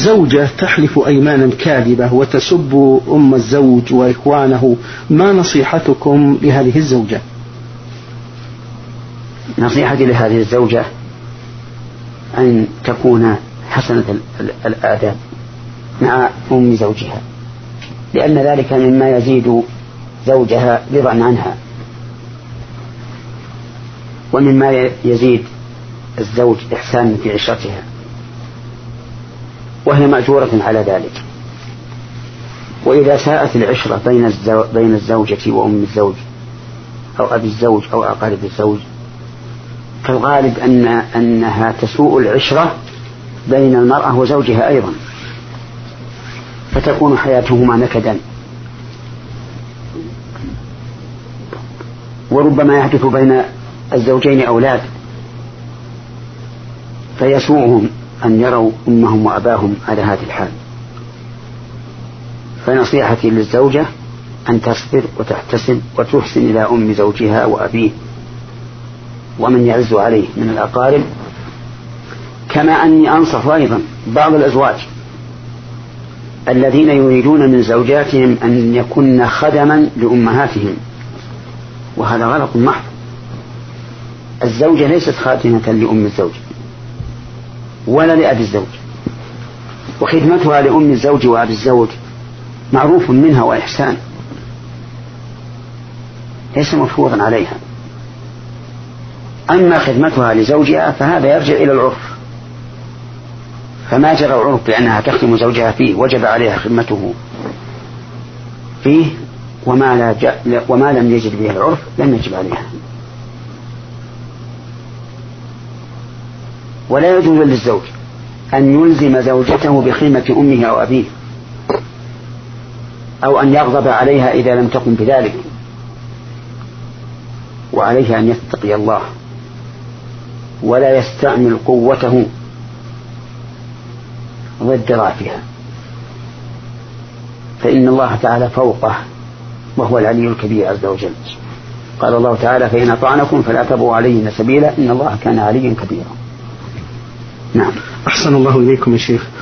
زوجة تحلف أيمانا كاذبة وتسب أم الزوج وإخوانه، ما نصيحتكم لهذه الزوجة؟ نصيحتي لهذه الزوجة أن تكون حسنة الآداب مع أم زوجها، لأن ذلك مما يزيد زوجها رضا عنها، ومما يزيد الزوج إحسانا في عشرتها، وهي مأجورة على ذلك. وإذا ساءت العشرة بين الزوجة وأم الزوج أو أبي الزوج أو أقارب الزوج، فالغالب أنها تسوء العشرة بين المرأة وزوجها أيضا، فتكون حياتهما نكدا. وربما يحدث بين الزوجين أولاد فيسوءهم أن يروا أمهم وأباهم على هذه الحال. فنصيحتي للزوجة أن تصبر وتحتسب وتحسن إلى أم زوجها وأبيه ومن يعز عليه من الأقارب. كما أني أنصح أيضا بعض الأزواج الذين يريدون من زوجاتهم أن يكن خدما لأمهاتهم، وهذا غلط محض. الزوجة ليست خادمة لأم الزوج ولا لأبي الزوج، وخدمتها لأم الزوج وأبي الزوج معروف منها وإحسان، ليس مفروضا عليها. أما خدمتها لزوجها فهذا يرجع إلى العرف، فما جرى العرف بأنها تخدم زوجها فيه وجب عليها خدمته فيه، وما لم يجد به العرف لم يجب عليها. ولا يجوز للزوج أن يلزم زوجته بخدمة أمه أو أبيه، أو أن يغضب عليها إذا لم تقم بذلك، وعليه أن يتقي الله ولا يستعمل قوته ضد ضعفها، فإن الله تعالى فوقه وهو العلي الكبير عز وجل. قال الله تعالى: فإن أطعنكم فلا تبغوا عليهن سبيلا إن الله كان عليا كبيرا. نعم. أحسن الله إليكم يا شيخ.